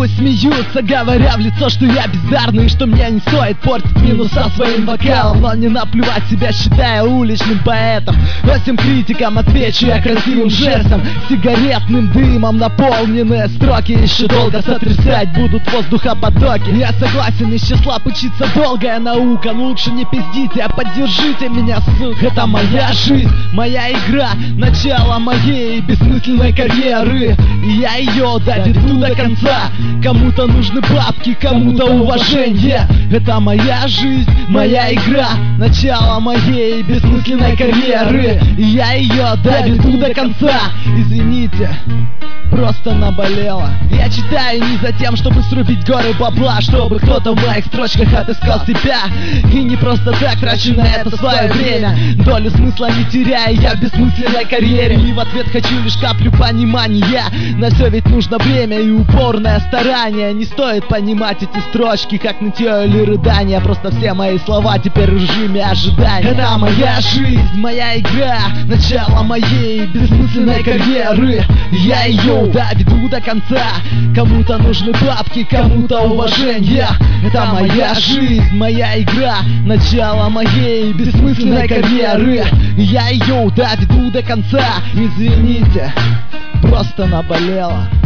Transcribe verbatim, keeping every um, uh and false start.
Пусть смеются, говоря в лицо, что я бездарный, и что мне не стоит портить минуса своим вокалом. Но не наплевать, себя считая уличным поэтом. Но всем критикам отвечу я красивым жестом. Сигаретным дымом наполненные строки еще долго сотрясать будут воздухопотоки. Я согласен, из числа учиться долгая наука, но лучше не пиздите, а поддержите меня, сука. Это моя жизнь, моя игра, начало моей бессмысленной карьеры, и я ее доведу до конца. Кому-то нужны бабки, кому-то уважение. Это моя жизнь, моя игра, начало моей бессмысленной карьеры, и я ее доведу до конца. Извините, просто наболело. Я читаю не за тем, чтобы срубить горы бабла, чтобы кто-то в моих строчках отыскал себя. И не просто так трачу на это свое время, долю смысла не теряя я в бессмысленной карьере. И в ответ хочу лишь каплю понимания. На все ведь нужно время и упорное старание. Не стоит понимать эти строчки как нытье или рыдание. Просто все мои слова теперь в режиме ожидания. Это моя жизнь, моя игра, начало моей бессмысленной карьеры. Я ее доведу до конца. Кому-то нужны бабки, кому-то уважение. Это моя жизнь, моя игра, начало моей бессмысленной карьеры. Я ее доведу до конца. Извините, просто наболело.